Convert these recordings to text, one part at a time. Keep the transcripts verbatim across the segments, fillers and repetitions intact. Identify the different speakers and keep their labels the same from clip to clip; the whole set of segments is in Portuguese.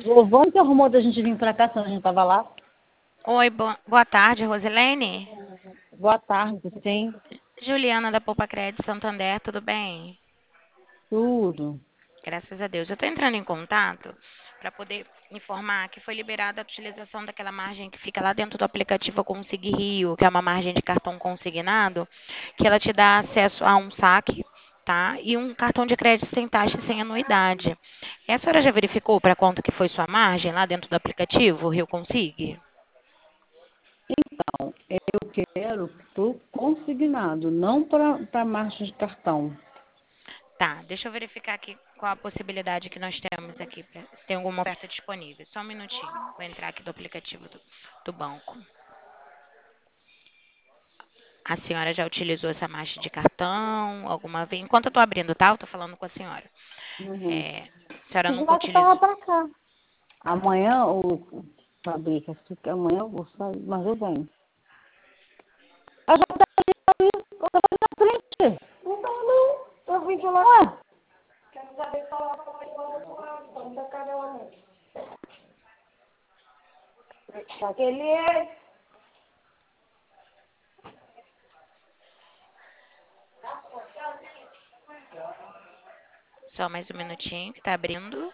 Speaker 1: Giovanni que arrumou da gente vir pra cá, senão a gente tava lá.
Speaker 2: Oi, bo- boa tarde, Rosilene.
Speaker 1: Boa tarde, sim,
Speaker 2: Juliana da Poupa Crédito Santander, tudo bem?
Speaker 1: tudo.
Speaker 2: Graças a Deus. Eu estou entrando em contato para poder informar que foi liberada a utilização daquela margem que fica lá dentro do aplicativo Consig Rio, que é uma margem de cartão consignado, que ela te dá acesso a um saque, tá? E um cartão de crédito sem taxa e sem anuidade. E a senhora já verificou para quanto que foi sua margem lá dentro do aplicativo Rio Consig?
Speaker 1: Então, eu quero pro consignado, não para marcha de cartão.
Speaker 2: Tá, deixa eu verificar aqui qual a possibilidade que nós temos aqui, pra- se tem alguma oferta disponível. Só um minutinho. Vou entrar aqui do aplicativo do, do banco. A senhora já utilizou essa marcha de cartão alguma vez? Enquanto eu estou abrindo, tá? Eu tô falando com a senhora.
Speaker 1: Uhum.
Speaker 2: É, a senhora
Speaker 1: Fiz
Speaker 2: nunca
Speaker 1: lá que tava
Speaker 2: utilizou.
Speaker 1: pra cá. Amanhã, o Fabrica, fica- amanhã eu vou sair, mas eu venho. A já tá ali, eu tava ali na frente. Não tava não, eu vim de lá. Ué, aquele é...
Speaker 2: Só mais um minutinho que tá abrindo.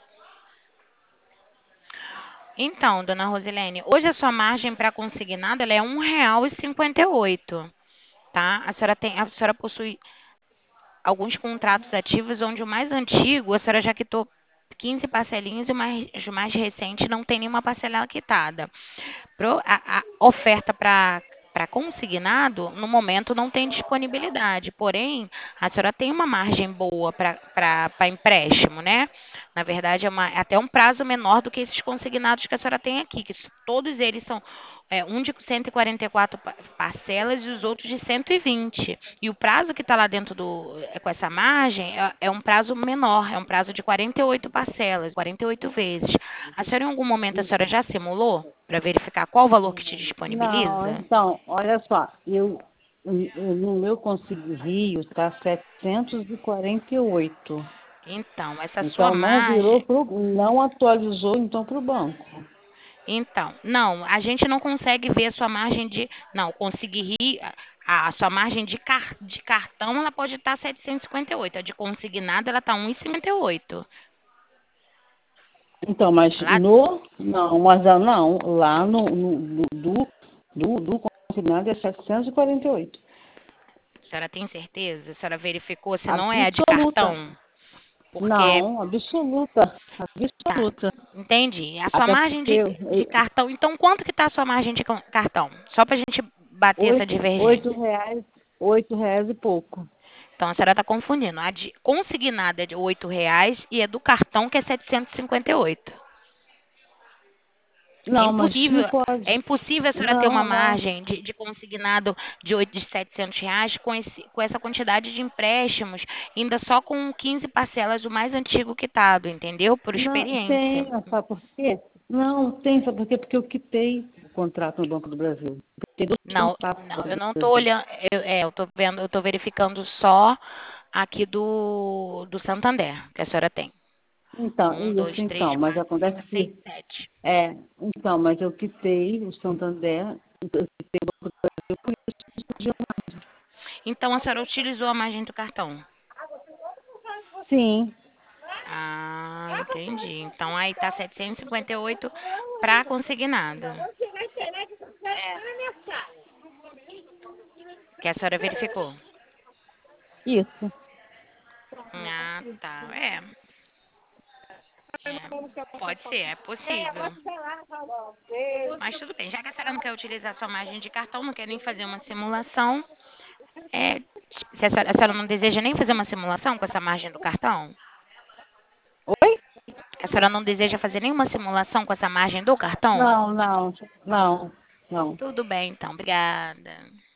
Speaker 2: Então, dona Rosilene, hoje a sua margem para consignado ela é um real e cinquenta e oito, tá? A senhora tem, a senhora possui alguns contratos ativos, onde o mais antigo a senhora já quitou quinze parcelinhas e o mais, o mais recente não tem nenhuma parcela quitada. Pro- a, a oferta para para consignado, no momento não tem disponibilidade, porém, a senhora tem uma margem boa para empréstimo, né? Na verdade, é, uma, é até um prazo menor do que esses consignados que a senhora tem aqui, que todos eles são é, um de cento e quarenta e quatro pa- parcelas e os outros de cento e vinte. E o prazo que está lá dentro do, é, com essa margem é, é um prazo menor, é um prazo de quarenta e oito parcelas, quarenta e oito vezes. A senhora, em algum momento, a senhora já simulou para verificar qual o valor que te
Speaker 1: Não,
Speaker 2: disponibiliza?
Speaker 1: então, olha só, eu, eu- no meu Consigo Rio está setecentos e quarenta e oito.
Speaker 2: Então, essa sua
Speaker 1: Então não virou
Speaker 2: margem.
Speaker 1: pro, não atualizou então para o banco.
Speaker 2: Então, não, a gente não consegue ver a sua margem de. Não, conseguir rir. A, a sua margem de, car, de cartão ela pode estar setecentos e cinquenta e oito. A de consignado ela está cento e cinquenta e oito.
Speaker 1: Então, mas
Speaker 2: Lá,
Speaker 1: no, não, mas ah, não, lá no, no no- do, do, do consignado é setecentos e quarenta e oito.
Speaker 2: a senhora tem certeza? A senhora verificou se não é a de
Speaker 1: Absoluta.
Speaker 2: cartão? Porque
Speaker 1: Não, absoluta.
Speaker 2: tá,
Speaker 1: Absoluta.
Speaker 2: entendi. A sua
Speaker 1: Até
Speaker 2: margem
Speaker 1: porque
Speaker 2: de, de cartão. Então, quanto que está a sua margem de ca- cartão? Só para a gente bater essa
Speaker 1: oito, oito
Speaker 2: divergência.
Speaker 1: reais, oito reais e pouco.
Speaker 2: Então, a senhora está confundindo. A de consignada é de oito reais e a do cartão que é setecentos e cinquenta e oito. É
Speaker 1: Não, mas não
Speaker 2: impossível, é
Speaker 1: pode.
Speaker 2: impossível a senhora ter uma
Speaker 1: Não, não.
Speaker 2: margem de, de consignado de, oito, de setecentos reais com, esse, com essa quantidade de empréstimos, ainda só com quinze parcelas, o mais antigo quitado, entendeu? Por
Speaker 1: Não,
Speaker 2: experiência.
Speaker 1: tem, sabe por quê? Não, tem, sabe por quê? Porque eu quitei o contrato no Banco do Brasil. Tem dois
Speaker 2: Não,
Speaker 1: contratos no
Speaker 2: não,
Speaker 1: Banco
Speaker 2: eu
Speaker 1: do
Speaker 2: não estou
Speaker 1: Brasil.
Speaker 2: olhando, eu, é, eu estou vendo, eu estou verificando só aqui do, do Santander, que a senhora tem.
Speaker 1: Então,
Speaker 2: Um, dois,
Speaker 1: isso
Speaker 2: três,
Speaker 1: então, mas
Speaker 2: quatro,
Speaker 1: acontece
Speaker 2: cinco, seis,
Speaker 1: que,
Speaker 2: sete.
Speaker 1: é, então, mas eu quitei o Santander, eu quitei o Banco do Brasil, por isso que surgiu.
Speaker 2: Então a senhora utilizou a margem do cartão.
Speaker 1: Sim,
Speaker 2: Ah, entendi. Então aí tá setecentos e cinquenta e oito para consignado, que a senhora verificou.
Speaker 1: isso.
Speaker 2: Ah, tá. É, é, pode ser, é possível. Mas tudo bem, já que a senhora não quer utilizar sua margem de cartão, não quer nem fazer uma simulação, é, se a senhora, a senhora não deseja nem fazer uma simulação com essa margem do cartão?
Speaker 1: Oi?
Speaker 2: A senhora não deseja fazer nenhuma simulação com essa margem do cartão?
Speaker 1: Não, não, não, não.
Speaker 2: Tudo bem, então. Obrigada.